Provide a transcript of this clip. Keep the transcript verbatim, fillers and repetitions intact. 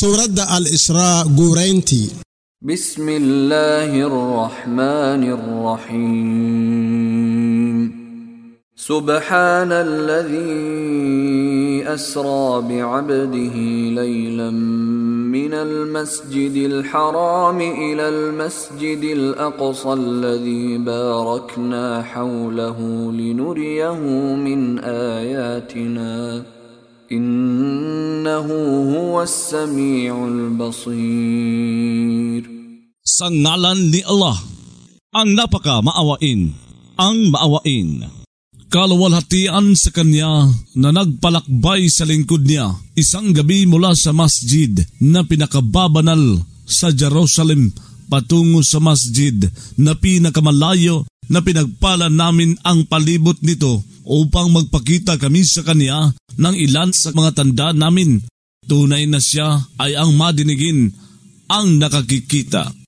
Surad Al-Isra Gurenti. Bismillahirrahmanirrahim. Subhanalladzi asra bi'abdihi laylan minal masjidil haram ilal masjidil aqsa alladzi barakna hawlahu linuriyahu min ayatina. Innahu huwas sami'ul basir. Sa ngalan ni Allah, ang napaka maawain, ang maawain. Kaluwalhatian sa Kanya na nagpalakbay sa lingkod niya isang gabi mula sa masjid na pinakababanal sa Jerusalem patungo sa masjid na pinakamalayo na pinagpala namin ang palibot nito upang magpakita kami sa Kanya ng ilan sa mga tanda namin. Tunay na Siya ay ang madinigin, ang nakakikita.